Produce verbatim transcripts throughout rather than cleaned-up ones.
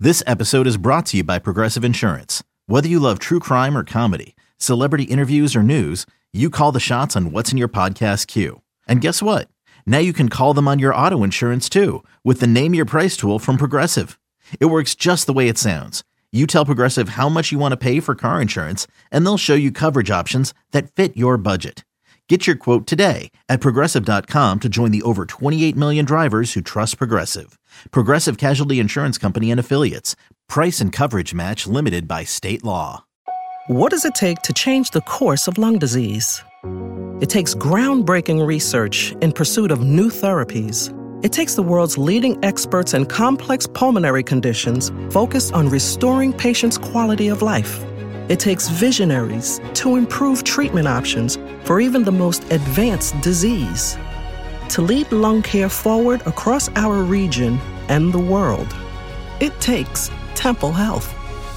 This episode is brought to you by Progressive Insurance. Whether you love true crime or comedy, celebrity interviews or news, you call the shots on what's in your podcast queue. And guess what? Now you can call them on your auto insurance too with the Name Your Price tool from Progressive. It works just the way it sounds. You tell Progressive how much you want to pay for car insurance, and they'll show you coverage options that fit your budget. Get your quote today at Progressive dot com to join the over twenty-eight million drivers who trust Progressive. Progressive Casualty Insurance Company and Affiliates. Price and coverage match limited by state law. What does it take to change the course of lung disease? It takes groundbreaking research in pursuit of new therapies. It takes the world's leading experts in complex pulmonary conditions focused on restoring patients' quality of life. It takes visionaries to improve treatment options for even the most advanced disease. To lead lung care forward across our region and the world, it takes Temple Health.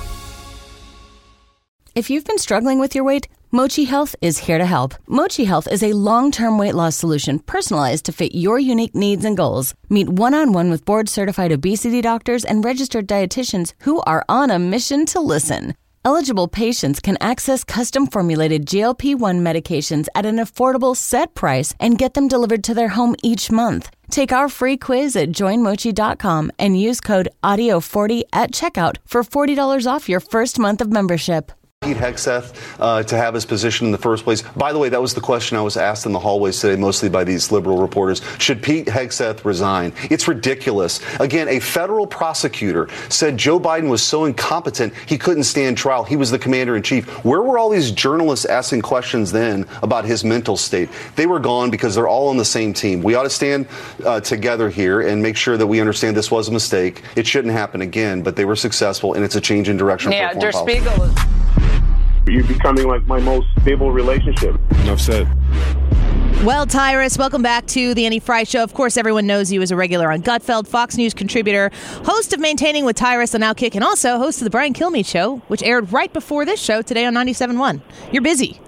If you've been struggling with your weight, Mochi Health is here to help. Mochi Health is a long-term weight loss solution personalized to fit your unique needs and goals. Meet one-on-one with board-certified obesity doctors and registered dietitians who are on a mission to listen. Eligible patients can access custom-formulated G L P one medications at an affordable set price and get them delivered to their home each month. Take our free quiz at join mochi dot com and use code audio forty at checkout for forty dollars off your first month of membership. Pete Hegseth uh, to have his position in the first place. By the way, that was the question I was asked in the hallways today, mostly by these liberal reporters. Should Pete Hegseth resign? It's ridiculous. Again, a federal prosecutor said Joe Biden was so incompetent he couldn't stand trial. He was the commander-in-chief. Where were all these journalists asking questions then about his mental state? They were gone because they're all on the same team. We ought to stand uh, together here and make sure that we understand this was a mistake. It shouldn't happen again, but they were successful, and it's a change in direction yeah, for foreign policy. Der Spiegel. You're becoming like my most stable relationship. Enough said. Well, Tyrus, welcome back to the Annie Frey Show. Of course, everyone knows you as a regular on Gutfeld, Fox News contributor, host of Maintaining with Tyrus on Outkick, and also host of the Brian Kilmeade Show, which aired right before this show today on ninety-seven point one. You're busy.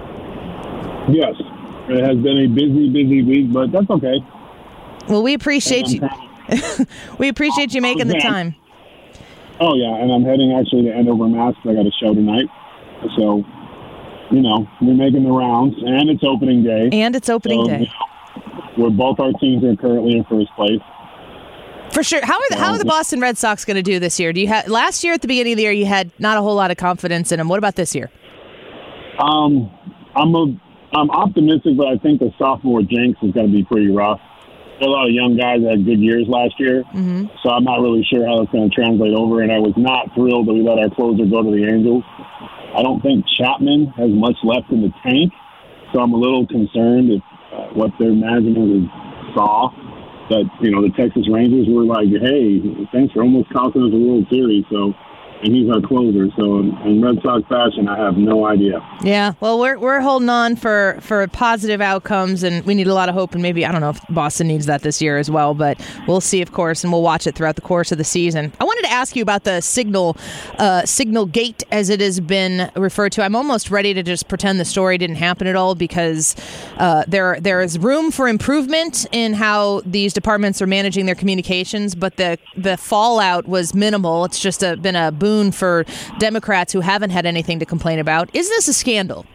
Yes, it has been a busy, busy week, but that's okay. Well, we appreciate you. we appreciate you making the time. Oh, yeah, and I'm heading actually to Andover, Mass. I got a show tonight. So, you know, we're making the rounds, and it's opening day. And it's opening so, day. You know, where both our teams are currently in first place. For sure. How are the, how are the Boston Red Sox going to do this year? Do you have last year at the beginning of the year you had not a whole lot of confidence in them? What about this year? Um, I'm a I'm optimistic, but I think the sophomore jinx is going to be pretty rough. There are a lot of young guys that had good years last year, mm-hmm. so I'm not really sure how it's going to translate over. And I was not thrilled that we let our closer go to the Angels. I don't think Chapman has much left in the tank, so I'm a little concerned if uh, what their management saw that, you know, the Texas Rangers were like, hey, thanks for almost costing us a World Series, so, and he's our closer. So in, in Red Sox fashion, I have no idea. Yeah, well, we're we're holding on for, for positive outcomes, and we need a lot of hope, and maybe, I don't know if Boston needs that this year as well, but we'll see, of course, and we'll watch it throughout the course of the season. I wanted to ask you about the signal, uh, signal gate, as it has been referred to. I'm almost ready to just pretend the story didn't happen at all, because uh, there there is room for improvement in how these departments are managing their communications, but the, the fallout was minimal. It's just a, been a boom for Democrats who haven't had anything to complain about. Is this a scandal?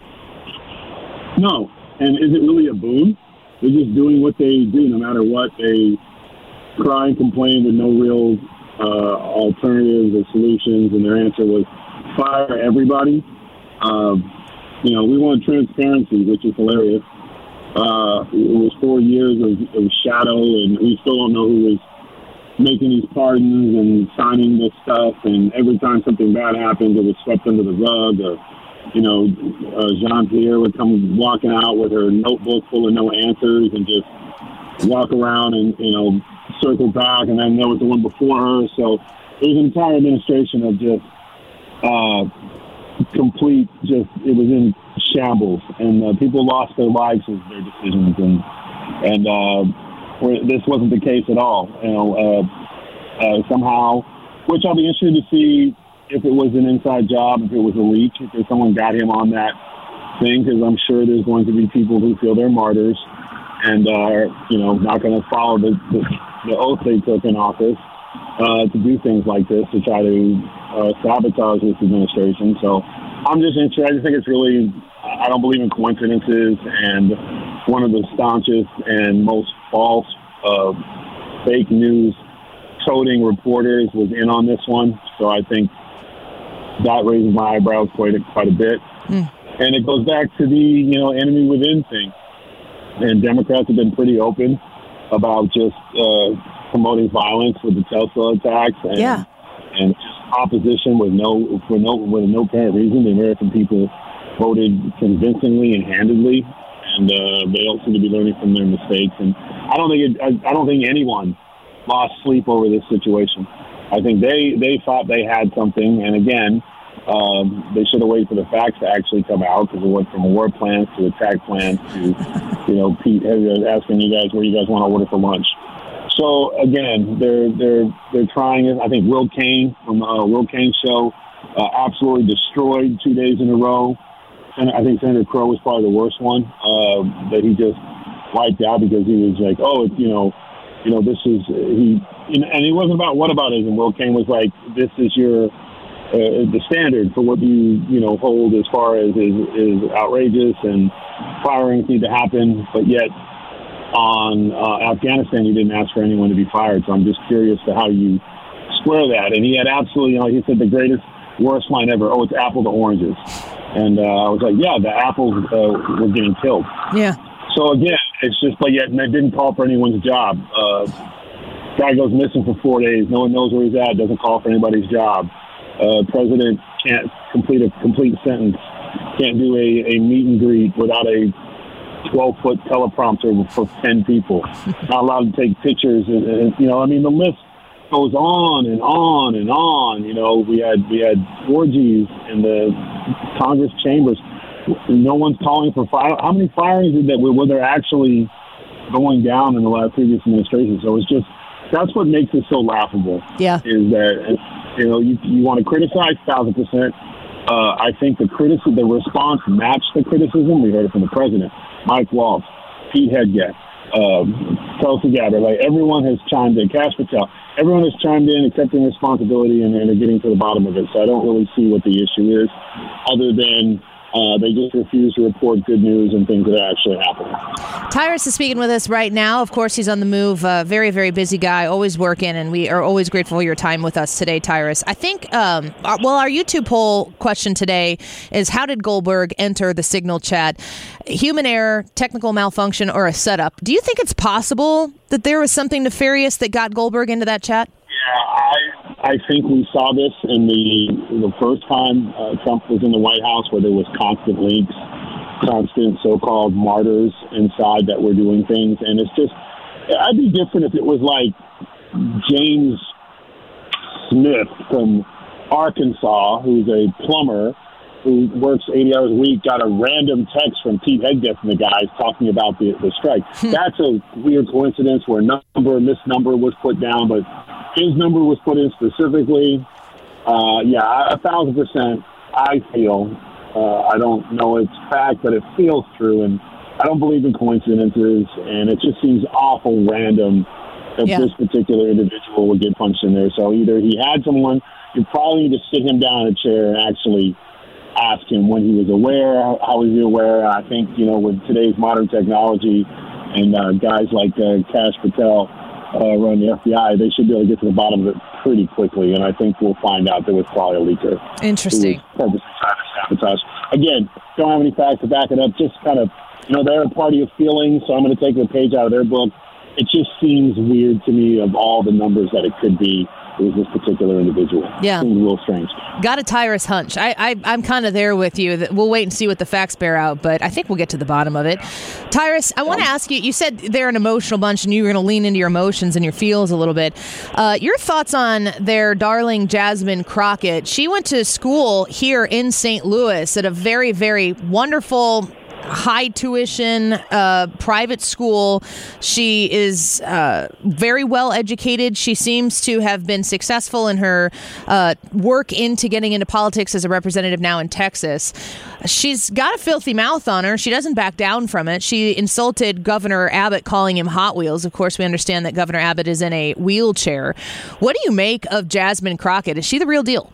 No. And is it really a boon? They're just doing what they do no matter what. They cry and complain with no real uh, alternatives or solutions, and their answer was fire everybody. Um, you know, we want transparency, which is hilarious. Uh, it was four years of, of shadow, and we still don't know who was making these pardons and signing this stuff, and every time something bad happens, it was swept under the rug. Or, you know, uh, Jean-Pierre would come walking out with her notebook full of no answers and just walk around and, you know, circle back, and then there was the one before her. So it was an entire administration of just uh, complete, just, it was in shambles, and uh, people lost their lives with their decisions, and, and, uh, where this wasn't the case at all, you know, uh, uh, somehow, which I'll be interested to see if it was an inside job, if it was a leak, if someone got him on that thing, because I'm sure there's going to be people who feel they're martyrs and are, you know, not going to follow the, the, the oath they took in office. uh, to do things like this, to try to uh, sabotage this administration. So I'm just interested. I just think it's really, I don't believe in coincidences, and one of the staunchest and most false uh, fake news toting reporters was in on this one. So I think that raises my eyebrows quite a, quite a bit. Mm. And it goes back to the, you know, enemy within thing. And Democrats have been pretty open about just uh, promoting violence with the Tulsa attacks and yeah. and opposition with no for no with no apparent reason. The American people voted convincingly and handedly, and uh, they don't seem to be learning from their mistakes. And I don't think it, I, I don't think anyone lost sleep over this situation. I think they they thought they had something, and again, um, they should have waited for the facts to actually come out, because it went from war plans to attack plans to, you know, Pete asking you guys where you guys want to order for lunch. So again, they're they're they're trying it. I think Will Cain from uh, Will Cain's show uh, absolutely destroyed two days in a row. And I think Senator Crow was probably the worst one uh, that he just wiped out, because he was like, oh, it's, you know, you know, this is he, and it wasn't about whataboutism. Will Cain was like, this is your uh, the standard for what you you know hold as far as is, is outrageous, and firings need to happen, but yet on uh, Afghanistan, you didn't ask for anyone to be fired. So I'm just curious to how you square that. And he had absolutely, you know, he said the greatest, worst line ever. Oh, it's apple to oranges. And uh, I was like, yeah, the apples uh, were getting killed. Yeah. So again, it's just, but yet they didn't call for anyone's job. Uh, guy goes missing for four days. No one knows where he's at. Doesn't call for anybody's job. Uh, president can't complete a complete sentence. Can't do a, a meet and greet without a twelve-foot teleprompter for ten people. Not allowed to take pictures. And, and, you know, I mean, the list goes on and on and on. You know, we had we had orgies in the Congress chambers. No one's calling for fire. How many firings did that were there actually going down in the last previous administration? So it's just, that's what makes it so laughable. Yeah. Is that, you know, you, you want to criticize, thousand percent. Uh, I think the criticism, the response matched the criticism. We heard it from the president, Mike Waltz, Pete Hegseth, um, Tulsi Gabbard. Like, everyone has chimed in. Kash Patel. Everyone has chimed in, accepting responsibility, and, and are getting to the bottom of it. So I don't really see what the issue is, other than uh, they just refuse to report good news and things that are actually happening. Tyrus is speaking with us right now. Of course, he's on the move. Uh, very, very busy guy, always working, and we are always grateful for your time with us today, Tyrus. I think, um, our, well, our YouTube poll question today is, how did Goldberg enter the Signal chat? Human error, technical malfunction, or a setup? Do you think it's possible that there was something nefarious that got Goldberg into that chat? Yeah, I, I think we saw this in the the first time uh, Trump was in the White House, where there was constant leaks, constant so-called martyrs inside that were doing things. And it's just, I'd be different if it was like James Smith from Arkansas, who's a plumber, who works eighty hours a week, got a random text from Pete Hegseth and the guys talking about the, the strike. That's a weird coincidence where a number, misnumber was put down, but his number was put in specifically. Uh, yeah, a thousand percent, I feel. Uh, I don't know it's fact, but it feels true. And I don't believe in coincidences, and it just seems awful random that yeah. this particular individual would get punched in there. So either he had someone, you probably need to sit him down in a chair and actually ask him when he was aware, how was he aware. I think, you know, with today's modern technology and uh, guys like uh, Kash Patel uh, running the F B I, they should be able to get to the bottom of it pretty quickly. And I think we'll find out there was probably a leaker. Interesting. Who was purposely trying to sabotage. Again, don't have any facts to back it up. Just kind of, you know, they're a party of feelings, so I'm going to take a page out of their book. It just seems weird to me, of all the numbers that it could be. It was this particular individual. Yeah. It seems a little strange. Got a Tyrus hunch. I, I, I'm kind of there with you. We'll wait and see what the facts bear out, but I think we'll get to the bottom of it. Tyrus, I want to ask you, you said they're an emotional bunch and you were going to lean into your emotions and your feels a little bit. Uh, your thoughts on their darling Jasmine Crockett. She went to school here in Saint Louis at a very, very wonderful high tuition, uh, private school. She is uh, very well educated. She seems to have been successful in her uh, work into getting into politics as a representative now in Texas. She's got a filthy mouth on her. She doesn't back down from it. She insulted Governor Abbott, calling him Hot Wheels. Of course, we understand that Governor Abbott is in a wheelchair. What do you make of Jasmine Crockett? Is she the real deal?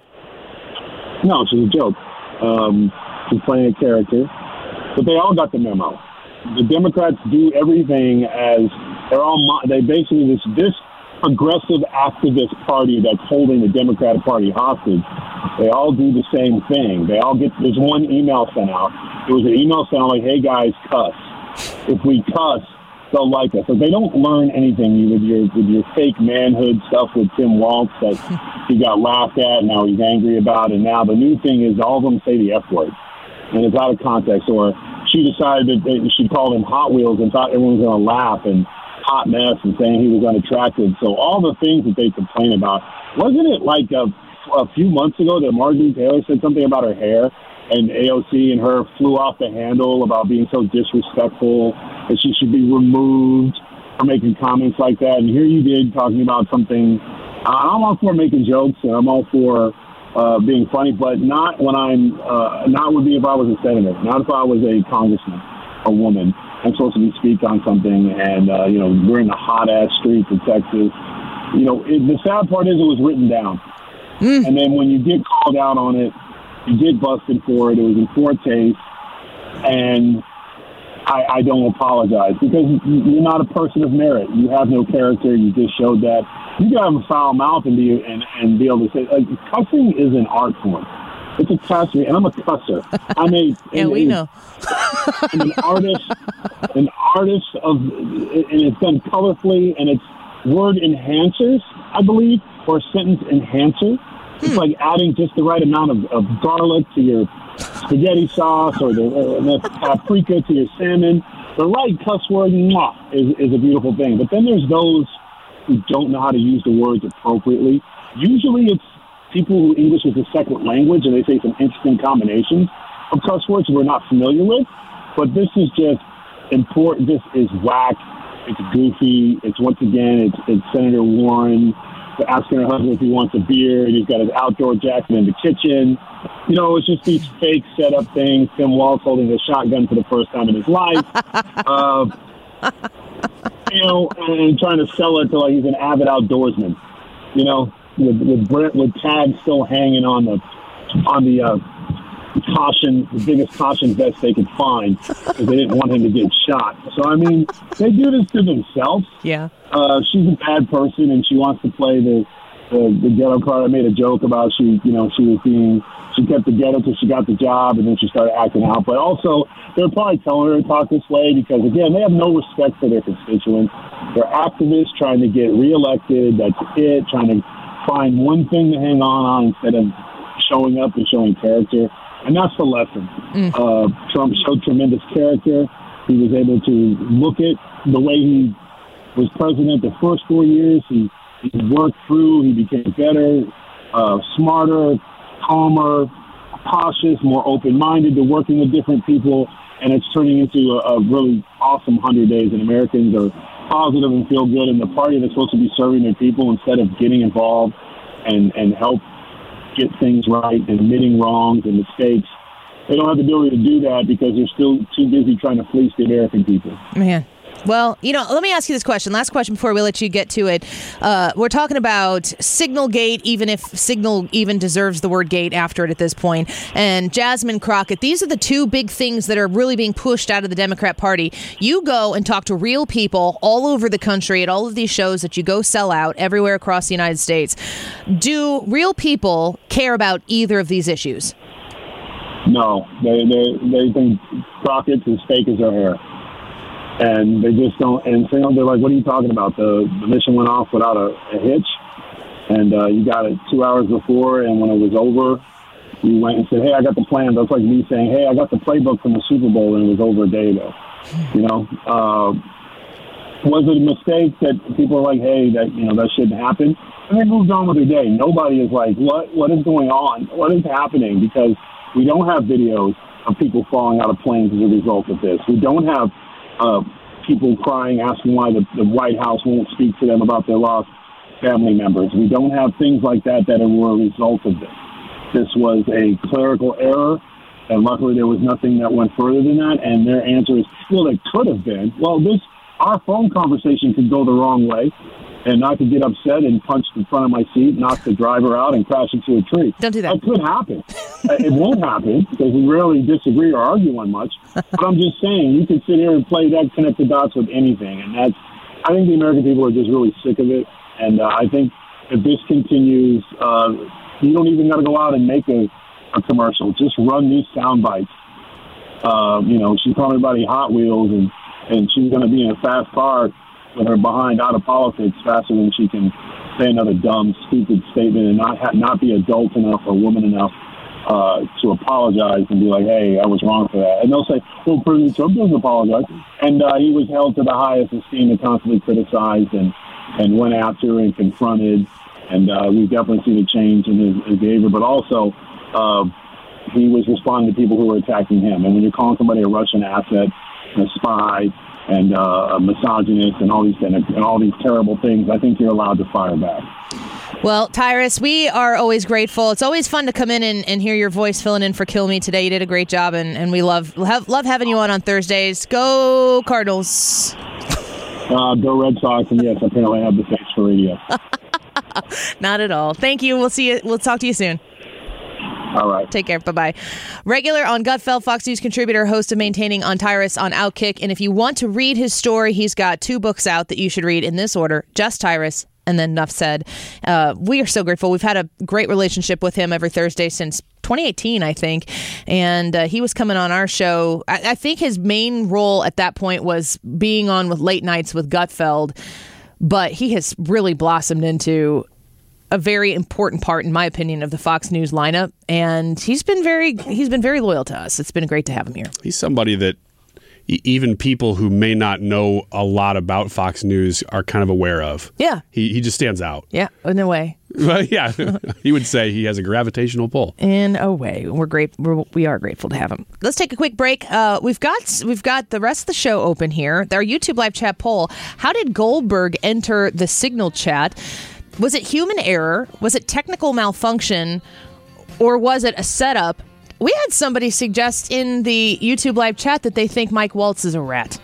No, she's a joke. Um, she's playing a character. But they all got the memo. The Democrats do everything as they're all, they basically, this, this progressive activist party that's holding the Democratic Party hostage, they all do the same thing. They all get, there's one email sent out. There was an email sent out like, hey guys, cuss. If we cuss, they'll like us. So they don't learn anything with your with your fake manhood stuff with Tim Walz that he got laughed at and now he's angry about. And now the new thing is all of them say the F word. And it's out of context. Or she decided that she called him Hot Wheels and thought everyone was going to laugh and hot mess and saying he was unattractive. So all the things that they complain about, wasn't it like a, a few months ago that Marjorie Taylor said something about her hair? And A O C and her flew off the handle about being so disrespectful that she should be removed for making comments like that. And here you did talking about something. I'm all for making jokes and I'm all for uh, being funny, but not when I'm uh, not with me if I was a senator, not if I was a congressman, a woman. I'm supposed to be speak on something, and uh, you know we're in the hot ass streets of Texas. You know it, the sad part is it was written down, mm. and then when you get called out on it. You get busted for it. It was in poor taste, and I, I don't apologize because you're not a person of merit. You have no character. You just showed that. You can have a foul mouth and be and, and be able to say like cussing is an art form. It's a catastrophe, and I'm a cusser. I'm a yeah, an, we a, know. I'm an artist, an artist of, and it's done colorfully, and it's word enhancers, I believe, or sentence enhancer. It's like adding just the right amount of, of garlic to your spaghetti sauce or the, uh, the paprika to your salmon. The right cuss word mwah, is, is a beautiful thing. But then there's those who don't know how to use the words appropriately. Usually it's people who English is a second language and they say some interesting combinations of cuss words we're not familiar with. But this is just important. This is whack. It's goofy. It's once again, it's, it's Senator Warren asking her husband if he wants a beer, and he's got his outdoor jacket in the kitchen. You know, it's just these fake setup things. Tim Walz holding a shotgun for the first time in his life. uh, you know, and trying to sell it to like he's an avid outdoorsman. You know, with with Brent with tags still hanging on the on the uh, caution, the biggest caution vest they could find because they didn't want him to get shot. So I mean, they do this to themselves. Yeah. Uh, she's a bad person, and she wants to play the, the the ghetto card. I made a joke about she, you know, she was being, she kept the ghetto till she got the job, and then she started acting out. But also, they're probably telling her to talk this way because, again, they have no respect for their constituents. They're activists trying to get reelected. That's it. Trying to find one thing to hang on on instead of showing up and showing character. And that's the lesson. Mm. Uh, Trump showed tremendous character. He was able to look at the way he was president the first four years. He, he worked through, he became better, uh, smarter, calmer, cautious, more open-minded to working with different people, and it's turning into a, a really awesome hundred days, and Americans are positive and feel good, and the party that's supposed to be serving their people instead of getting involved and, and help get things right and admitting wrongs and mistakes, they don't have the ability to do that because they're still too busy trying to fleece the American people. Man. Well, you know, let me ask you this question. Last question before we let you get to it. Uh, we're talking about Signal Gate, even if Signal even deserves the word gate after it at this point, and Jasmine Crockett. These are the two big things that are really being pushed out of the Democrat Party. You go and talk to real people all over the country at all of these shows that you go sell out everywhere across the United States. Do real people care about either of these issues? No. They, they, they think Crockett's as fake as her hair. And they just don't, and so they're like, what are you talking about? The, the mission went off without a, a hitch, and uh, you got it two hours before, and when it was over, you went and said, hey, I got the plan. That's like me saying, hey, I got the playbook from the Super Bowl, and it was over a day ago. You know, uh, was it a mistake that people are like, hey, that, you know, that shouldn't happen? And they moved on with their day. Nobody is like, what, what is going on? What is happening? Because we don't have videos. of people falling out of planes as a result of this. We don't have uh, people crying, asking why the, the White House won't speak to them about their lost family members. We don't have things like that that were a result of this. This was a clerical error, and luckily there was nothing that went further than that. And their answer is, well, it could have been. Well, this our phone conversation could go the wrong way, and I could get upset and punch the front of my seat, knock the driver out, and crash into a tree. Don't do that. That could happen. It won't happen because we rarely disagree or argue on much. But I'm just saying, you can sit here and play that, connect the dots with anything, and that's. I think the American people are just really sick of it, and uh, I think if this continues, uh, you don't even got to go out and make a, a commercial. Just run these sound bites. Uh, you know, she's calling everybody Hot Wheels, and, and she's going to be in a fast car with her behind out of politics faster than she can say another dumb, stupid statement and not ha- not be adult enough or woman enough uh, to apologize and be like, hey, I was wrong for that. And they'll say, well, President Trump doesn't apologize. And uh, he was held to the highest esteem and constantly criticized and, and went after and confronted. And uh, we've definitely seen a change in his, his behavior. But also, uh, he was responding to people who were attacking him. And when you're calling somebody a Russian asset, a spy, and uh, a misogynist, and all these and, and all these terrible things, I think you're allowed to fire back. Well, Tyrus, we are always grateful. It's always fun to come in and, and hear your voice filling in for Kill Me today. You did a great job, and, and we love love, love having you on on Thursdays. Go Cardinals. Uh, go Red Sox, and yes, apparently I have the face for radio. Not at all. Thank you. We'll see you. We'll talk to you soon. All right. Take care. Bye-bye. Regular on Gutfeld, Fox News contributor, host of Maintaining on Tyrus on Outkick. And if you want to read his story, he's got two books out that you should read in this order. Just Tyrus and then Nuff Said. Uh, we are so grateful. We've had a great relationship with him every Thursday since twenty eighteen, I think. And uh, he was coming on our show. I, I think his main role at that point was being on with late nights with Gutfeld. But he has really blossomed into a very important part, in my opinion, of the Fox News lineup, and he's been very he's been very loyal to us. It's been great to have him here. He's somebody that e- even people who may not know a lot about Fox News are kind of aware of. Yeah, he he just stands out. Yeah, in a way. Well, yeah, he would say he has a gravitational pull. In a way, we're great. We're, we are grateful to have him. Let's take a quick break. Uh, we've got we've got the rest of the show open here. Our YouTube live chat poll: how did Goldberg enter the Signal chat? Was it human error? Was it technical malfunction? Or was it a setup? We had somebody suggest in the YouTube live chat that they think Mike Waltz is a rat.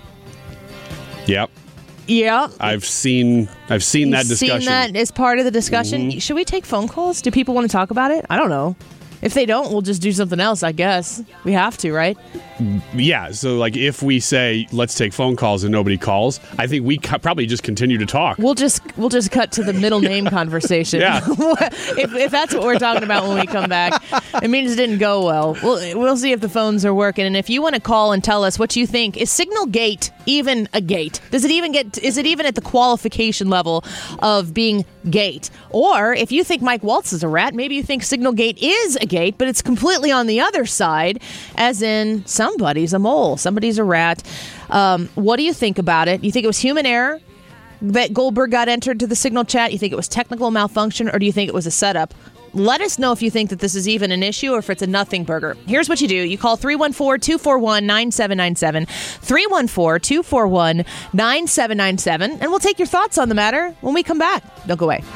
Yep. Yeah. I've seen I've seen You've that discussion. Seen that as part of the discussion. Mm-hmm. Should we take phone calls? Do people want to talk about it? I don't know. If they don't, we'll just do something else, I guess. We have to, right? Yeah, so like if we say let's take phone calls and nobody calls, I think we co- probably just continue to talk. We'll just we'll just cut to the middle name conversation. Yeah. if, if that's what we're talking about when we come back, it means it didn't go well. We'll we'll see if the phones are working, and if you want to call and tell us what you think, is Signal Gate even a gate? Does it even get? Is it even at the qualification level of being gate? Or if you think Mike Waltz is a rat, maybe you think Signal Gate is a gate, but it's completely on the other side, as in somebody's a mole, somebody's a rat. Um, what do you think about it? You think it was human error that Goldberg got entered to the Signal chat? You think it was technical malfunction, or do you think it was a setup? Let us know if you think that this is even an issue or if it's a nothing burger. Here's what you do. You call three one four, two four one, nine seven nine seven, three one four, two four one, nine seven nine seven, and we'll take your thoughts on the matter when we come back. Don't go away.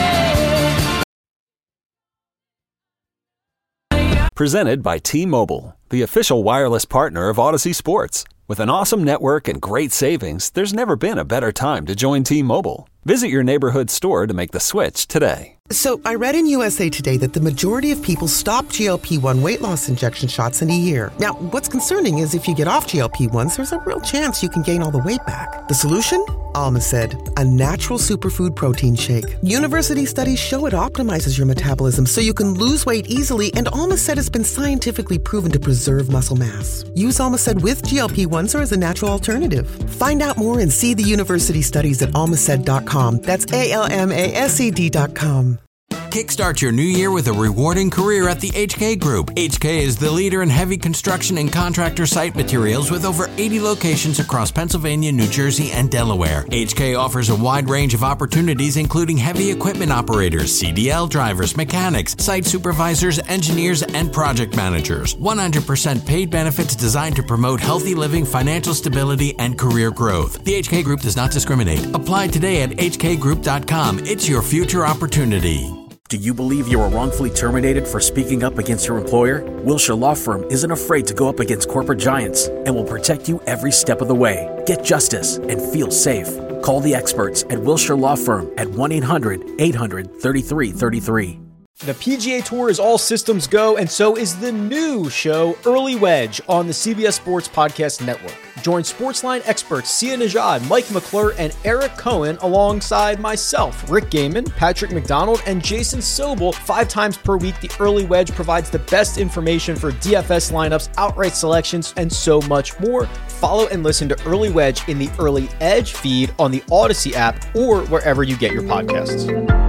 Presented by T-Mobile, the official wireless partner of Odyssey Sports. With an awesome network and great savings, there's never been a better time to join T-Mobile. Visit your neighborhood store to make the switch today. So I read in U S A Today that the majority of people stop G L P one weight loss injection shots in a year. Now, what's concerning is if you get off G L P ones, there's a real chance you can gain all the weight back. The solution? Almacid, a natural superfood protein shake. University studies show it optimizes your metabolism so you can lose weight easily, and Almacid has been scientifically proven to preserve muscle mass. Use Almacid with G L P ones or as a natural alternative. Find out more and see the university studies at almacid dot com. That's A L M A S E D dot com. Kickstart your new year with a rewarding career at the H K Group. H K is the leader in heavy construction and contractor site materials with over eighty locations across Pennsylvania, New Jersey, and Delaware. H K offers a wide range of opportunities, including heavy equipment operators, C D L drivers, mechanics, site supervisors, engineers, and project managers. one hundred percent paid benefits designed to promote healthy living, financial stability, and career growth. The H K Group does not discriminate. Apply today at h k group dot com. It's your future opportunity. Do you believe you were wrongfully terminated for speaking up against your employer? Wilshire Law Firm isn't afraid to go up against corporate giants and will protect you every step of the way. Get justice and feel safe. Call the experts at Wilshire Law Firm at one eight hundred eight hundred thirty-three thirty-three. The P G A Tour is all systems go, and so is the new show, Early Wedge, on the C B S Sports Podcast Network. Join Sportsline experts Sia Najad, Mike McClure, and Eric Cohen alongside myself, Rick Gaiman, Patrick McDonald, and Jason Sobel. Five times per week, the Early Wedge provides the best information for D F S lineups, outright selections, and so much more. Follow and listen to Early Wedge in the Early Edge feed on the Odyssey app or wherever you get your podcasts.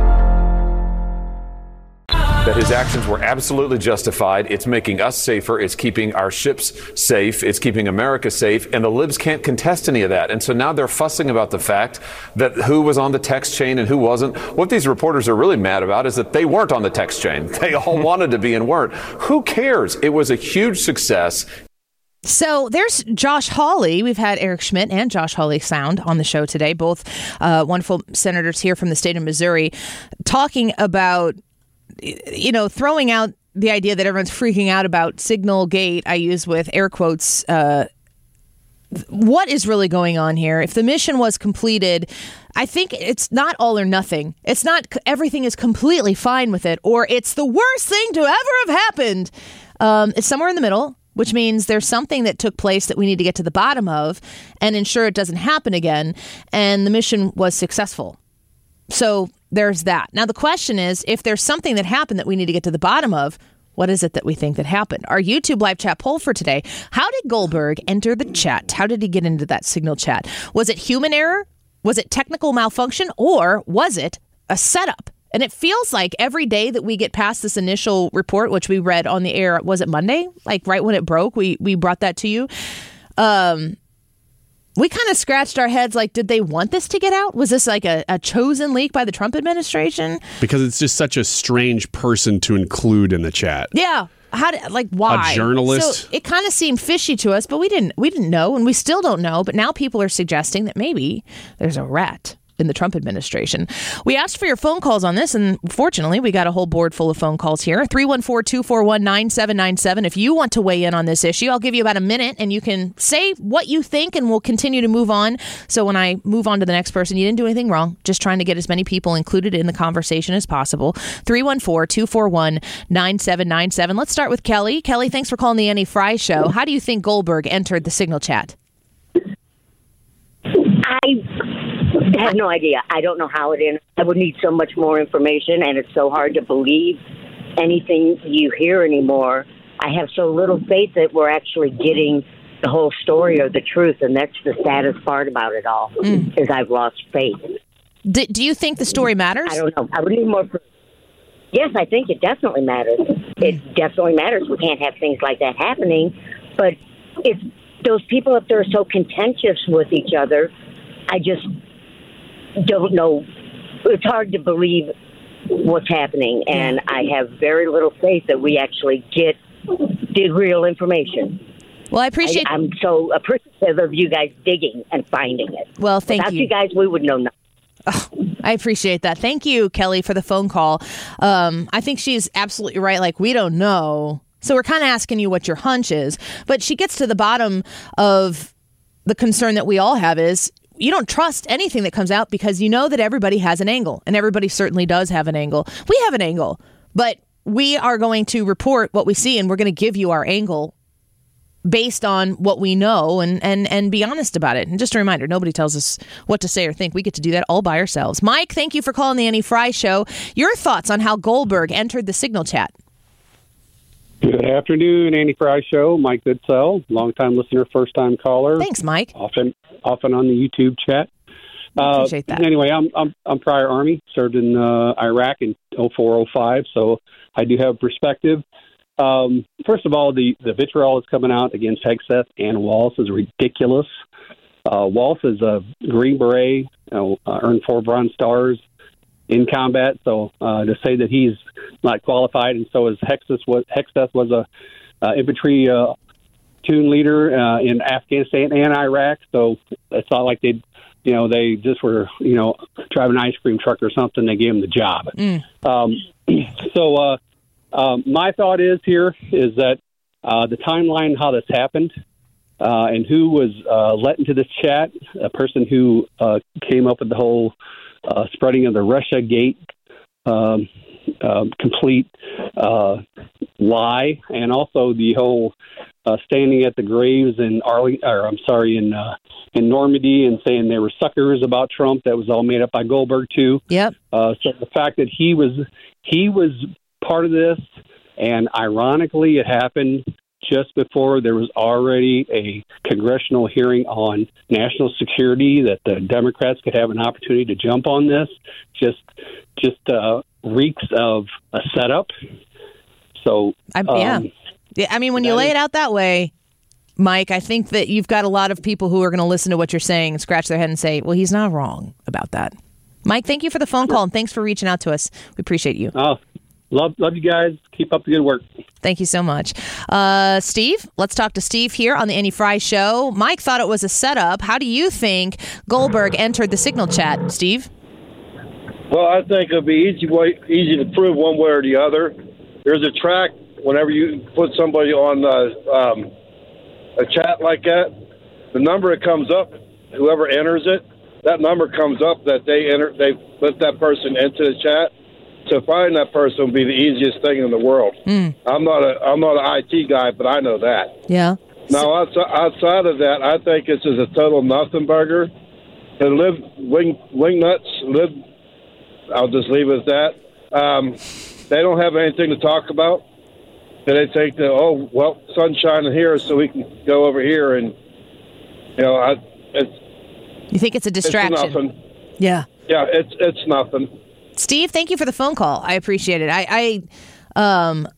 That his actions were absolutely justified. It's making us safer. It's keeping our ships safe. It's keeping America safe. And the libs can't contest any of that. And so now they're fussing about the fact that who was on the text chain and who wasn't. What these reporters are really mad about is that they weren't on the text chain. They all wanted to be and weren't. Who cares? It was a huge success. So there's Josh Hawley. We've had Eric Schmidt and Josh Hawley Sound on the show today, both uh, wonderful senators here from the state of Missouri, talking about, you know, throwing out the idea that everyone's freaking out about Signal Gate. I use with air quotes. Uh, what is really going on here? If the mission was completed, I think it's not all or nothing. It's not everything is completely fine with it, or it's the worst thing to ever have happened. Um, it's somewhere in the middle, which means there's something that took place that we need to get to the bottom of and ensure it doesn't happen again. And the mission was successful. So there's that. Now, the question is, if there's something that happened that we need to get to the bottom of, what is it that we think that happened? Our YouTube live chat poll for today: how did Goldberg enter the chat? How did he get into that Signal chat? Was it human error? Was it technical malfunction? Or was it a setup? And it feels like every day that we get past this initial report, which we read on the air, was it Monday? Like right when it broke, we we brought that to you. Um, we kind of scratched our heads like, did they want this to get out? Was this like a, a chosen leak by the Trump administration? Because it's just such a strange person to include in the chat. Yeah. How did, like, why? A journalist? So it kind of seemed fishy to us, but we didn't we didn't know, and we still don't know. But now people are suggesting that maybe there's a rat in the Trump administration. We asked for your phone calls on this, and fortunately, we got a whole board full of phone calls here. three one four, two four one, nine seven nine seven. If you want to weigh in on this issue, I'll give you about a minute, and you can say what you think, and we'll continue to move on. So when I move on to the next person, you didn't do anything wrong. Just trying to get as many people included in the conversation as possible. three one four, two four one, nine seven nine seven. Let's start with Kelly. Kelly, thanks for calling the Annie Fry Show. How do you think Goldberg entered the Signal chat? I have no idea. I don't know how it in. I would need so much more information, and it's so hard to believe anything you hear anymore. I have so little faith that we're actually getting the whole story or the truth, and that's the saddest part about it all, mm. is I've lost faith. Do, do you think the story matters? I don't know. I would need more proof. Yes, I think it definitely matters. It definitely matters. We can't have things like that happening, but it's those people up there are so contentious with each other. I just don't know. It's hard to believe what's happening, and I have very little faith that we actually get the real information. Well, I appreciate. I, I'm so appreciative of you guys digging and finding it. Well, thank Without you. you guys, we would know nothing. Oh, I appreciate that. Thank you, Kelly, for the phone call. Um, I think she's absolutely right. Like, we don't know. So we're kind of asking you what your hunch is. But she gets to the bottom of the concern that we all have is you don't trust anything that comes out because you know that everybody has an angle, and everybody certainly does have an angle. We have an angle, but we are going to report what we see, and we're going to give you our angle based on what we know and, and, and be honest about it. And just a reminder, nobody tells us what to say or think. We get to do that all by ourselves. Mike, thank you for calling the Annie Fry Show. Your thoughts on how Goldberg entered the Signal chat? Good afternoon, Annie Fry Show. Mike Goodsell, longtime listener, first-time caller. Thanks, Mike. Often, often on the YouTube chat. I appreciate uh, that. Anyway, I'm I'm I'm prior Army, served in uh, Iraq in oh four oh five, so I do have perspective. Um, first of all, the, the vitriol that's coming out against Hegseth and Wallace is ridiculous. Uh, Wallace is a Green Beret, you know, uh, earned four Bronze Stars in combat, so uh, to say that he's not qualified, and so is Hegseth was, Hegseth was a uh, infantry uh, platoon leader uh, in Afghanistan and Iraq, so it's not like they, you know, they just were, you know, driving an ice cream truck or something. They gave him the job. Mm. Um, so. Uh, Um, my thought is here is that uh, the timeline, how this happened, uh, and who was uh, let into this chat, a person who uh, came up with the whole uh, spreading of the Russia Gate um, uh, complete uh, lie, and also the whole uh, standing at the graves in Arling, or I'm sorry, in uh, in Normandy, and saying they were suckers about Trump. That was all made up by Goldberg too. Yep. Uh, so the fact that he was he was part of this, and ironically it happened just before there was already a congressional hearing on national security, that the Democrats could have an opportunity to jump on this, just just uh, reeks of a setup. So I, yeah. Um, yeah, I mean, when you lay it out that way, Mike, I think that you've got a lot of people who are going to listen to what you're saying and scratch their head and say, well, he's not wrong about that. Mike, thank you for the phone call, and thanks for reaching out to us. We appreciate you. Oh, Love, love you guys. Keep up the good work. Thank you so much. Uh, Steve, let's talk to Steve here on the Annie Frey Show. Mike thought it was a setup. How do you think Goldberg entered the Signal chat, Steve? Well, I think it'll be easy way, easy to prove one way or the other. There's a track whenever you put somebody on uh, um, a chat like that, the number that comes up, whoever enters it, that number comes up that they enter. They put that person into the chat. To find that person would be the easiest thing in the world. Mm. I'm not a I'm not an I T guy, but I know that. Yeah. Now outside, outside of that, I think this is a total nothing burger. And live wing wing nuts live. I'll just leave it at that. Um, they don't have anything to talk about. And they think that, oh well, sun's shining here, so we can go over here, and you know, I. It's, you think it's a distraction? It's nothing. Yeah. Yeah, it's it's nothing. Steve, thank you for the phone call. I appreciate it. I, I um,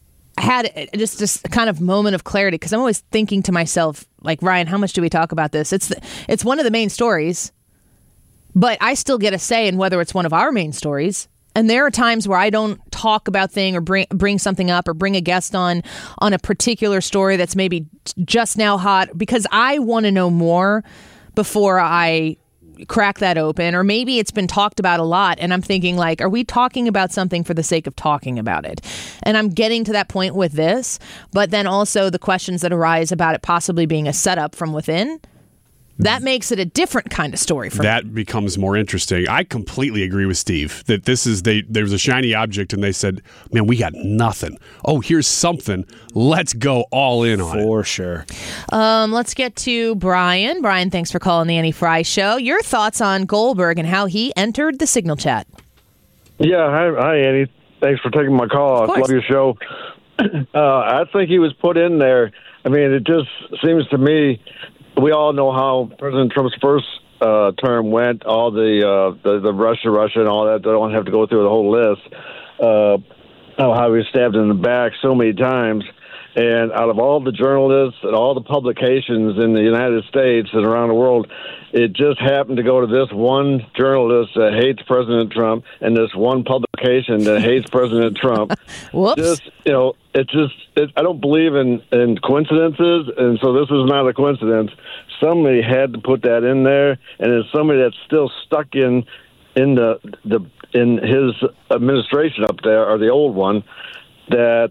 had just this kind of moment of clarity because I'm always thinking to myself, like, Ryan, how much do we talk about this? It's the, it's one of the main stories, but I still get a say in whether it's one of our main stories. And there are times where I don't talk about thing or bring bring something up or bring a guest on on a particular story that's maybe just now hot because I want to know more before I crack that open, or maybe it's been talked about a lot and I'm thinking, like, are we talking about something for the sake of talking about it? And I'm getting to that point with this, but then also the questions that arise about it possibly being a setup from within. That makes it a different kind of story for that me. That becomes more interesting. I completely agree with Steve that this is they. There was a shiny object, and they said, "Man, we got nothing. Oh, here's something. Let's go all in on it for sure." Um, let's get to Brian. Brian, thanks for calling the Annie Frey Show. Your thoughts on Goldberg and how he entered the Signal chat? Yeah, hi, hi Annie. Thanks for taking my call. I love your show. Uh, I think he was put in there. I mean, it just seems to me. We all know how President Trump's first uh, term went, all the, uh, the the Russia, Russia, and all that. I don't have to go through the whole list. Uh, how he was stabbed in the back so many times. And out of all the journalists and all the publications in the United States and around the world, it just happened to go to this one journalist that hates President Trump and this one publication that hates President Trump. Whoops. Just, you know, it just, it, I don't believe in, in coincidences, and so this was not a coincidence. Somebody had to put that in there, and it's somebody that's still stuck in in the the in his administration up there, or the old one, that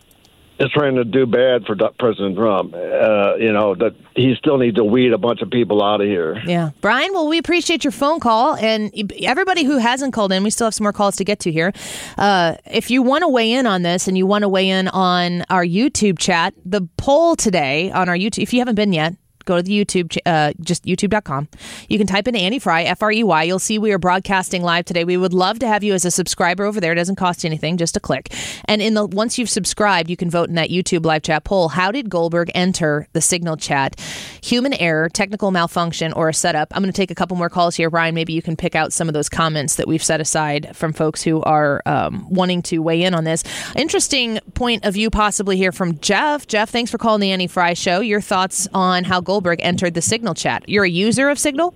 is trying to do bad for President Trump. Uh, you know, that he still needs to weed a bunch of people out of here. Yeah. Brian, well, we appreciate your phone call. And everybody who hasn't called in, we still have some more calls to get to here. Uh, if you want to weigh in on this and you want to weigh in on our YouTube chat, the poll today on our YouTube, if you haven't been yet, go to the YouTube, uh, just youtube dot com. You can type in Annie Frey, F R E Y. You'll see we are broadcasting live today. We would love to have you as a subscriber over there. It doesn't cost you anything, just a click. And in the once you've subscribed, you can vote in that YouTube live chat poll. How did Goldberg enter the Signal chat? Human error, technical malfunction, or a setup? I'm going to take a couple more calls here. Brian, maybe you can pick out some of those comments that we've set aside from folks who are um, wanting to weigh in on this. Interesting point of view possibly here from Jeff. Jeff, thanks for calling the Annie Frey Show. Your thoughts on how Goldberg entered the Signal chat. You're a user of Signal?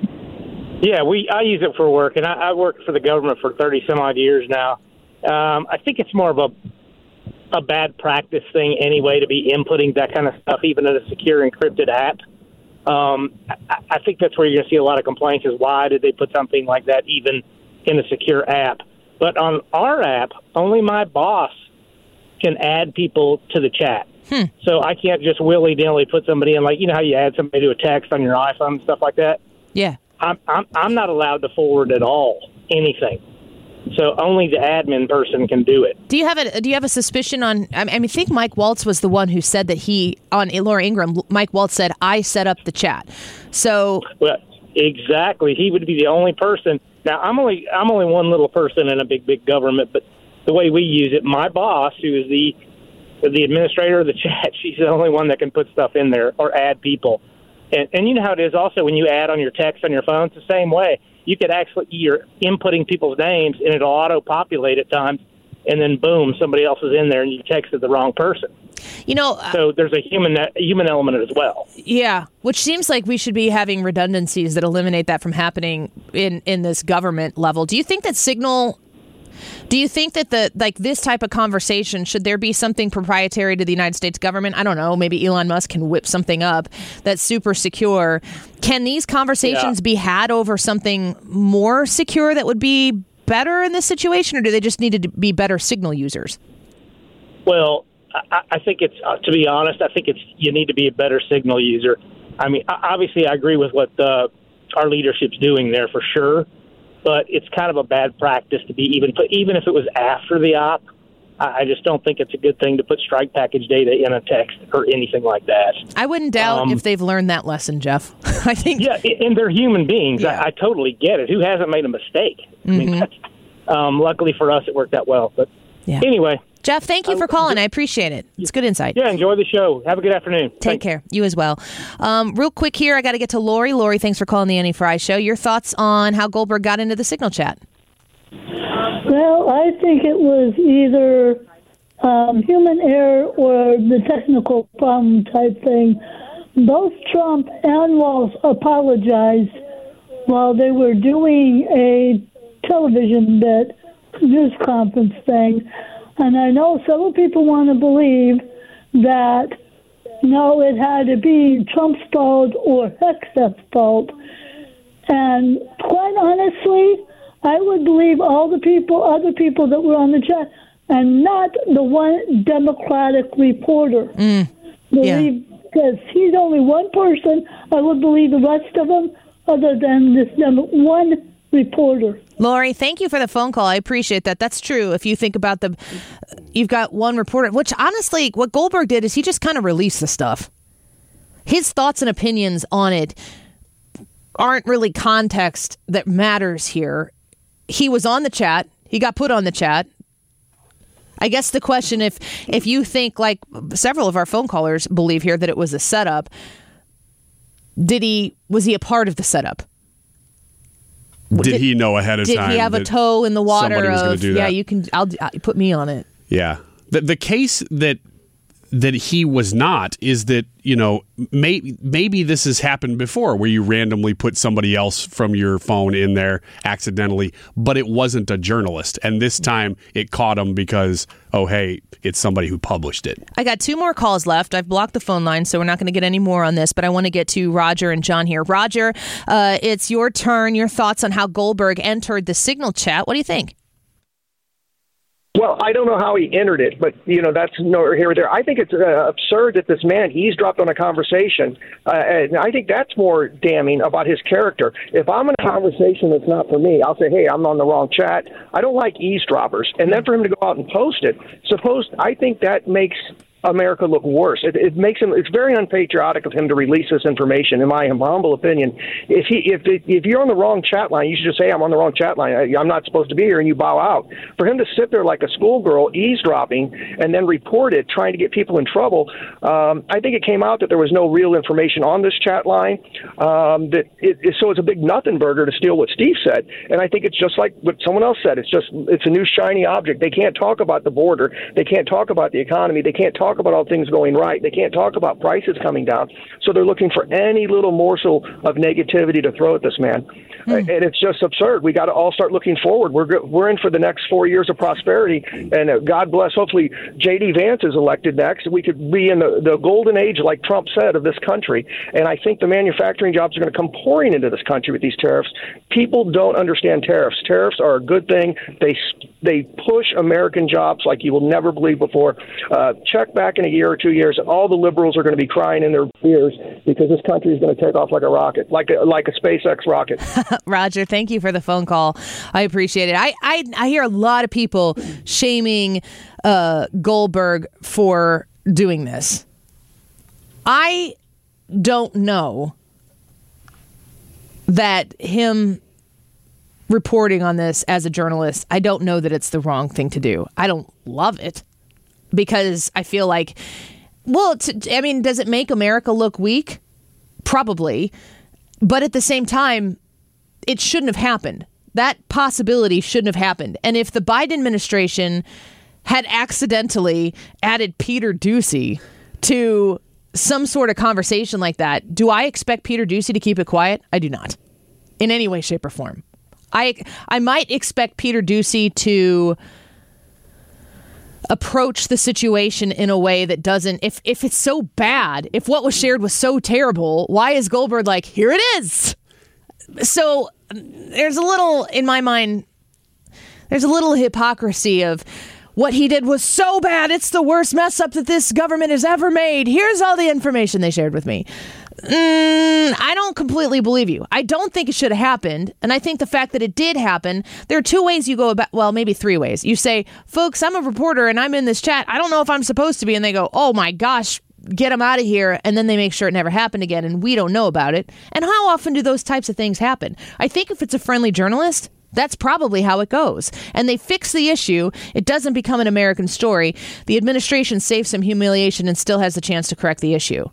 Yeah, we I use it for work, and I, I worked for the government for thirty some odd years now. Um, I think it's more of a a bad practice thing anyway to be inputting that kind of stuff, even in a secure encrypted app. Um, I, I think that's where you're going to see a lot of complaints is why did they put something like that even in a secure app? But on our app, only my boss can add people to the chat. Hmm. So I can't just willy-nilly put somebody in, like, you know how you add somebody to a text on your iPhone and stuff like that? Yeah. I'm, I'm, I'm not allowed to forward at all anything. So only the admin person can do it. Do you have a Do you have a suspicion on? I mean, I think Mike Waltz was the one who said that he on Laura Ingraham. Mike Waltz said, "I set up the chat." So, well, exactly, he would be the only person. Now, I'm only I'm only one little person in a big big government, but the way we use it, my boss, who is the the administrator of the chat, she's the only one that can put stuff in there or add people. And, and you know how it is also when you add on your text on your phone, it's the same way. You could actually, you're inputting people's names and it'll auto-populate at times, and then boom, somebody else is in there and you texted the wrong person. You know, uh, so there's a human a human element as well. Yeah, which seems like we should be having redundancies that eliminate that from happening in, in this government level. Do you think that Signal... Do you think that the like this type of conversation, should there be something proprietary to the United States government? I don't know. Maybe Elon Musk can whip something up that's super secure. Can these conversations yeah. be had over something more secure that would be better in this situation, or do they just need to be better Signal users? Well, I, I think it's, uh, to be honest, I think it's you need to be a better Signal user. I mean, obviously, I agree with what uh, our leadership's doing there for sure. But it's kind of a bad practice to be even put, even if it was after the op. I just don't think it's a good thing to put strike package data in a text or anything like that. I wouldn't doubt um, if they've learned that lesson, Jeff. I think. Yeah, and they're human beings. Yeah. I, I totally get it. Who hasn't made a mistake? Mm-hmm. I mean, um, luckily for us, it worked out well. But yeah. anyway. Jeff, thank you for calling. I appreciate it. It's good insight. Yeah, enjoy the show. Have a good afternoon. Take Thanks. care. You as well. Um, real quick here, I got to get to Lori. Lori, thanks for calling the Annie Frey Show. Your thoughts on how Goldberg got into the Signal chat? Well, I think it was either um, human error or the technical problem type thing. Both Trump and Walz apologized while they were doing a television bit, news conference thing. And I know several people want to believe that, no, it had to be Trump's fault or Hegseth's fault. And quite honestly, I would believe all the people, other people that were on the chat, and not the one Democratic reporter. Mm. Believe, yeah. Because he's only one person. I would believe the rest of them, other than this one reporter. Lori, thank you for the phone call. I appreciate that. That's true. If you think about the, you've got one reporter, which honestly, what Goldberg did is he just kind of released the stuff. His thoughts and opinions on it aren't really context that matters here. He was on the chat. He got put on the chat. I guess the question, if if you think, like several of our phone callers believe here, that it was a setup, did he, was he a part of the setup? Did, did he know ahead of did time? Did he have a toe in the water of, do yeah, that? you can, I'll, I'll put me on it. Yeah. The, the case that that he was not is that, you know, may, maybe this has happened before where you randomly put somebody else from your phone in there accidentally, but it wasn't a journalist. And this time it caught him because, oh, hey, it's somebody who published it. I got two more calls left. I've blocked the phone line, so we're not going to get any more on this, but I want to get to Roger and John here. Roger, uh, it's your turn. Your thoughts on how Goldberg entered the Signal chat. What do you think? Well, I don't know how he entered it, but, you know, that's nowhere here or there. I think it's uh, absurd that this man eavesdropped on a conversation. Uh, and I think that's more damning about his character. If I'm in a conversation that's not for me, I'll say, hey, I'm on the wrong chat. I don't like eavesdroppers. And then for him to go out and post it, suppose I think that makes America look worse. It, it makes him. It's very unpatriotic of him to release this information. In my humble opinion, if he if if you're on the wrong chat line, you should just say, I'm on the wrong chat line. I, I'm not supposed to be here, and you bow out. For him to sit there like a schoolgirl eavesdropping and then report it, trying to get people in trouble, um, I think it came out that there was no real information on this chat line. Um, that it, it, so it's a big nothing burger to steal what Steve said, and I think it's just like what someone else said. It's just it's a new shiny object. They can't talk about the border. They can't talk about the economy. They can't talk about all things going right. They can't talk about prices coming down. So they're looking for any little morsel of negativity to throw at this man. Mm. And it's just absurd. We got to all start looking forward. We're we're in for the next four years of prosperity. And uh, God bless, hopefully J D Vance is elected next. We could be in the, the golden age, like Trump said, of this country. And I think the manufacturing jobs are going to come pouring into this country with these tariffs. People don't understand tariffs. Tariffs are a good thing. They they push American jobs like you will never believe before. Uh, check back in a year or two years, all the liberals are going to be crying in their ears because this country is going to take off like a rocket, like a, like a SpaceX rocket. Roger, thank you for the phone call. I appreciate it. I, I, I hear a lot of people shaming uh, Goldberg for doing this. I don't know that him reporting on this as a journalist, I don't know that it's the wrong thing to do. I don't love it because I feel like, well, t- I mean, does it make America look weak? Probably. But at the same time, it shouldn't have happened. That possibility shouldn't have happened. And if the Biden administration had accidentally added Peter Doocy to some sort of conversation like that, do I expect Peter Doocy to keep it quiet? I do not. In any way, shape, or form. I I might expect Peter Doocy to approach the situation in a way that doesn't, if if it's so bad, if what was shared was so terrible, why is Goldberg like, here it is? So there's a little, in my mind, there's a little hypocrisy of what he did was so bad, it's the worst mess up that this government has ever made. Here's all the information they shared with me. Mm, I don't completely believe you. I don't think it should have happened. And I think the fact that it did happen, there are two ways you go about, well, maybe three ways. You say, folks, I'm a reporter and I'm in this chat. I don't know if I'm supposed to be. And they go, oh my gosh, get them out of here. And then they make sure it never happened again. And we don't know about it. And how often do those types of things happen? I think if it's a friendly journalist, that's probably how it goes. And they fix the issue. It doesn't become an American story. The administration saves some humiliation and still has the chance to correct the issue.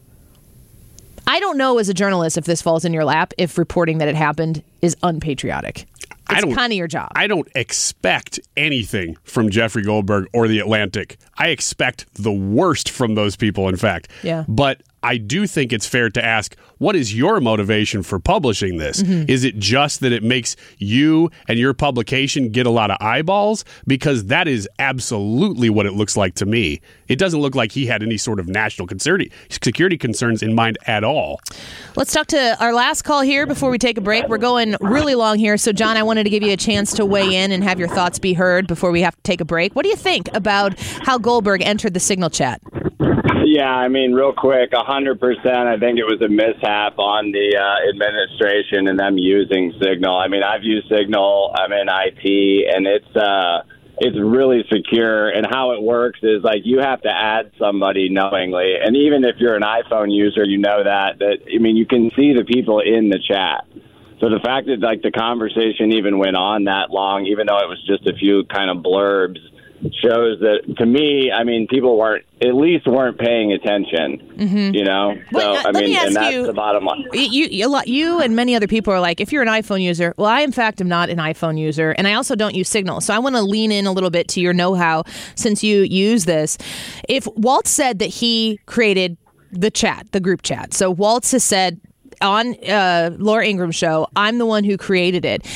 I don't know as a journalist if this falls in your lap, if reporting that it happened is unpatriotic. It's kind of your job. I don't expect anything from Jeffrey Goldberg or The Atlantic. I expect the worst from those people, in fact. Yeah. But I do think it's fair to ask, what is your motivation for publishing this? Mm-hmm. Is it just that it makes you and your publication get a lot of eyeballs? Because that is absolutely what it looks like to me. It doesn't look like he had any sort of national security concerns in mind at all. Let's talk to our last call here before we take a break. We're going really long here. So, John, I wanted to give you a chance to weigh in and have your thoughts be heard before we have to take a break. What do you think about how Goldberg entered the Signal chat? Yeah, I mean, real quick, one hundred percent I think it was a mishap on the uh, administration and them using Signal. I mean, I've used Signal. I'm in I T, and it's uh, it's really secure. And how it works is, like, you have to add somebody knowingly. And even if you're an iPhone user, you know that. That I mean, you can see the people in the chat. So the fact that, like, the conversation even went on that long, even though it was just a few kind of blurbs, shows that, to me, I mean, people weren't, at least weren't paying attention, mm-hmm. you know? So, well, uh, I mean, and that's you, the bottom line. You, you, you and many other people are like, if you're an iPhone user, well, I, in fact, am not an iPhone user, and I also don't use Signal. So I want to lean in a little bit to your know-how since you use this. If Waltz said that he created the chat, the group chat, so Waltz has said on uh, Laura Ingram's show, I'm the one who created it.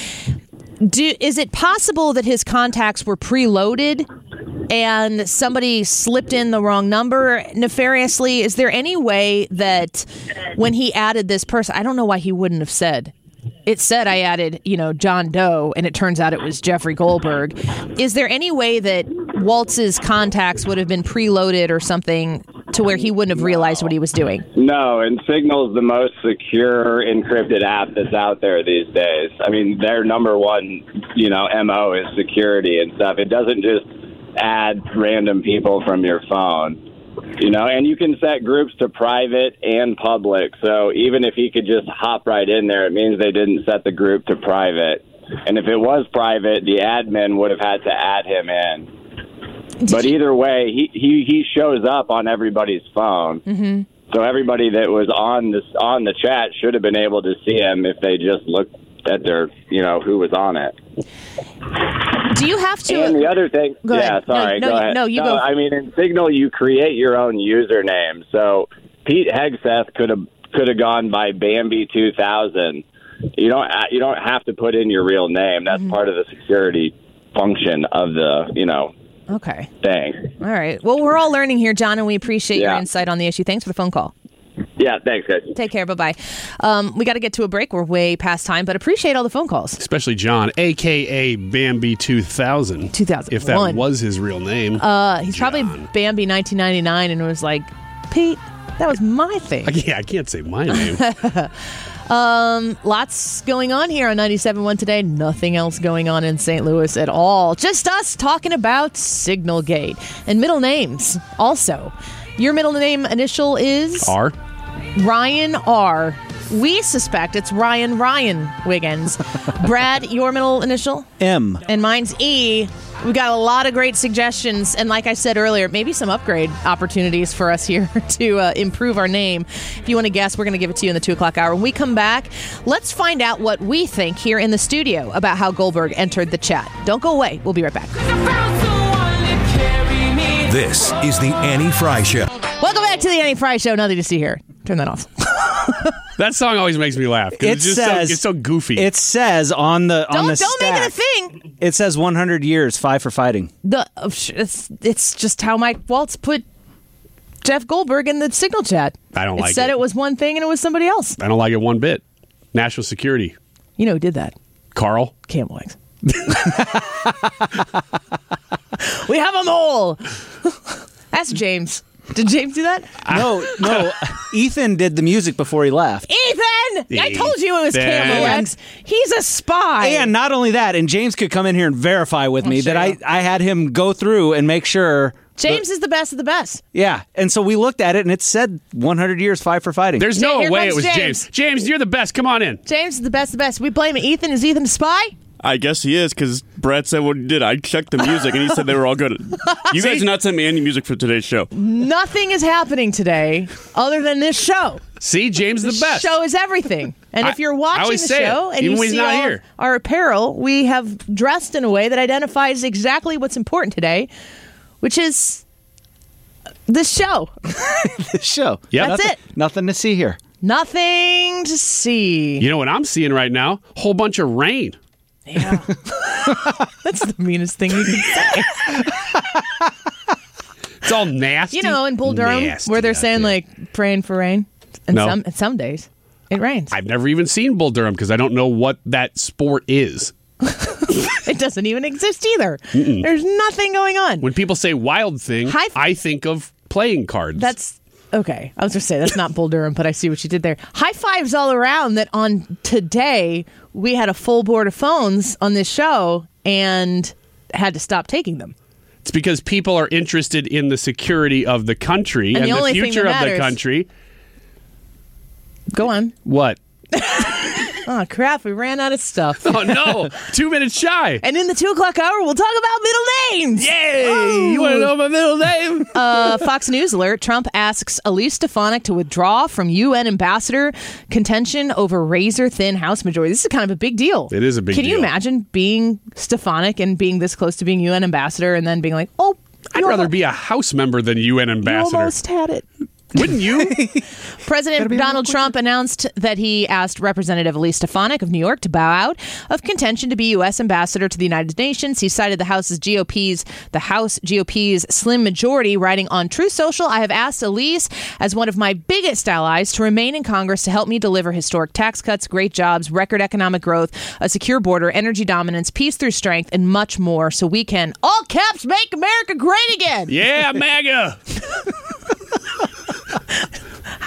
Do, is it possible that his contacts were preloaded and somebody slipped in the wrong number nefariously? Is there any way that when he added this person, I don't know why he wouldn't have said, it said I added, you know, John Doe, and it turns out it was Jeffrey Goldberg. Is there any way that Waltz's contacts would have been preloaded or something to where he wouldn't have realized what he was doing? No, and Signal's the most secure encrypted app that's out there these days. I mean, their number one, you know, M O is security and stuff. It doesn't just add random people from your phone. You know, and you can set groups to private and public. So even if he could just hop right in there, it means they didn't set the group to private. And if it was private, the admin would have had to add him in. But either way, he, he, he shows up on everybody's phone. Mm-hmm. So everybody that was on this on the chat should have been able to see him if they just looked at their, you know, who was on it. Do you have to? And the other thing, Go yeah, ahead. sorry, no, no, go ahead. No, you no, go. I mean, in Signal, you create your own username. So Pete Hegseth could have could have gone by Bambi two thousand. You don't you don't have to put in your real name. That's Mm-hmm. part of the security function of the, you know, Okay. thing. All right. Well, we're all learning here, John, and we appreciate Yeah. your insight on the issue. Thanks for the phone call. Yeah, thanks, guys. Take care. Bye-bye. Um, we got to get to a break. We're way past time, but appreciate all the phone calls. Especially John, a k a. Bambi two thousand. two thousand one. If that was his real name. Uh, he's probably Bambi nineteen ninety-nine and was like, Pete, that was my thing. Yeah, I can't say my name. Um, lots going on here on ninety-seven point one today. Nothing else going on in Saint Louis at all. Just us talking about Signalgate and middle names. Also, your middle name initial is R. Ryan R. We suspect it's Ryan Ryan Wiggins. Brad, your middle initial? M. And mine's E. We got a lot of great suggestions, and like I said earlier, maybe some upgrade opportunities for us here to uh, improve our name. If you want to guess, we're going to give it to you in the two o'clock hour. When we come back, let's find out what we think here in the studio about how Goldberg entered the chat. Don't go away. We'll be right back. This is the Annie Fry Show. Welcome back to the Annie Fry Show. Nothing to see here. Turn that off. That song always makes me laugh. 'cause It it's just says so, it's so goofy. It says on the on Don't, the don't make it a stack, thing. It says one hundred years, five for fighting. The it's, it's just how Mike Waltz put Jeff Goldberg in the Signal chat. I don't it like said it. it was one thing and it was somebody else. I don't like it one bit. National security. You know who did that? Carl. Campbell Eggs. We have them all. Ask James. Did James do that? No, no. Ethan did the music before he left. Ethan! I told you it was Ethan. Campbell X. He's a spy. And not only that, and James could come in here and verify with me sure. that I, I had him go through and make sure. James is the best of the best. Yeah, and so we looked at it, and it said one hundred years, five for fighting. There's no Here way comes it was James. James. James, you're the best. Come on in. James is the best of the best. We blame Ethan. Is Ethan a spy? I guess he is, because Brad said what he did. I checked the music, and he said they were all good. You guys did not send me any music for today's show. Nothing is happening today other than this show. See, James is the best. Show is everything. And I- if you're I watching always the say it, show and even you when he's see not all here. our apparel, we have dressed in a way that identifies exactly what's important today, which is this show. This show. Yeah, That's nothing, it. Nothing to see here. Nothing to see. You know what I'm seeing right now? Whole bunch of rain. Yeah. That's the meanest thing you can say. It's all nasty. You know, in Bull Durham, Nasty where they're out saying, there. like, praying for rain. And No. some, and some days, it rains. I've never even seen Bull Durham because I don't know what that sport is. It doesn't even exist either. Mm-mm. There's nothing going on. When people say wild thing, High f- I think of playing cards. That's okay. I was going to say that's not Bull Durham, but I see what you did there. High fives all around that on today we had a full board of phones on this show and had to stop taking them. It's because people are interested in the security of the country And and, the the, only thing future that of the matters- country. Go on. What? Oh, crap. We ran out of stuff. Oh, no. Two minutes shy. And in the two o'clock hour, we'll talk about middle names. Yay! Oh. You want to know my middle name? uh, Fox News alert. Trump asks Elise Stefanik to withdraw from U N ambassador contention over razor-thin House majority. This is kind of a big deal. It is a big Can deal. you imagine being Stefanik and being this close to being U N ambassador and then being like, oh, I'd rather be a House member than U N you ambassador. almost had it. Wouldn't you? President Donald Trump announced that he asked Representative Elise Stefanik of New York to bow out of contention to be U S ambassador to the United Nations. He cited the House's G O P's the House G O P's slim majority, writing on Truth Social, "I have asked Elise, as one of my biggest allies, to remain in Congress to help me deliver historic tax cuts, great jobs, record economic growth, a secure border, energy dominance, peace through strength, and much more, so we can, all caps, make America great again." Yeah, MAGA.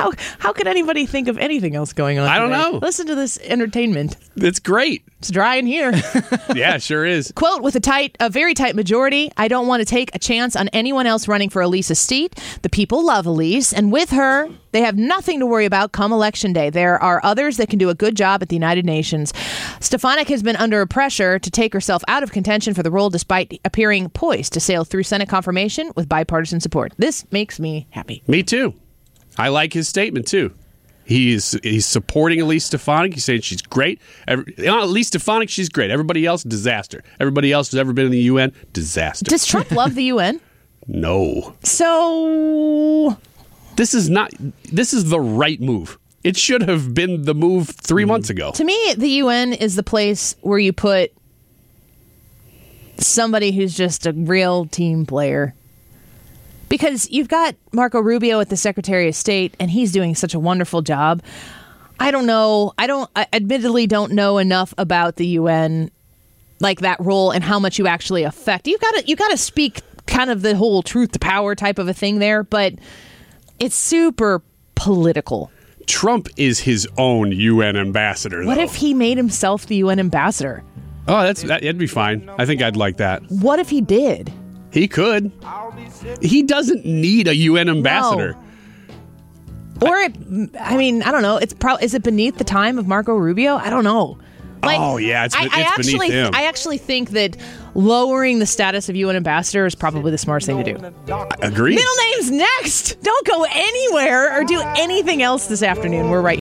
How how could anybody think of anything else going on? I don't today? know. Listen to this entertainment. It's great. It's dry in here. Yeah, sure is. Quote, with a tight, a very tight majority, I don't want to take a chance on anyone else running for Elise's seat. The people love Elise, and with her, they have nothing to worry about come election day. There are others that can do a good job at the United Nations. Stefanik has been under pressure to take herself out of contention for the role despite appearing poised to sail through Senate confirmation with bipartisan support. This makes me happy. Me too. I like his statement too. He's he's supporting Elise Stefanik. He's saying she's great. Every, you know, Elise Stefanik, she's great. Everybody else, disaster. Everybody else who's ever been in the U N, disaster. Does Trump love the U N? No. So this is not. This is the right move. It should have been the move three months ago. To me, the U N is the place where you put somebody who's just a real team player. Because you've got Marco Rubio at the Secretary of State, and he's doing such a wonderful job. I don't know. I don't. I admittedly don't know enough about the U N, like that role and how much you actually affect. You got to you got to speak kind of the whole truth to power type of a thing there, but it's super political. Trump is his own U N ambassador, What though. if he made himself the U N ambassador? Oh, that's that, that'd be fine. I think I'd like that. What if he did? He could. He doesn't need a U N ambassador. No. Or, it, I mean, I don't know. It's pro- Is it beneath the time of Marco Rubio? I don't know. Like, oh yeah, it's, I, it's I beneath actually, him. I actually think that lowering the status of U N ambassador is probably the smartest thing to do. Agreed. Middle names next. Don't go anywhere or do anything else this afternoon. We're right here.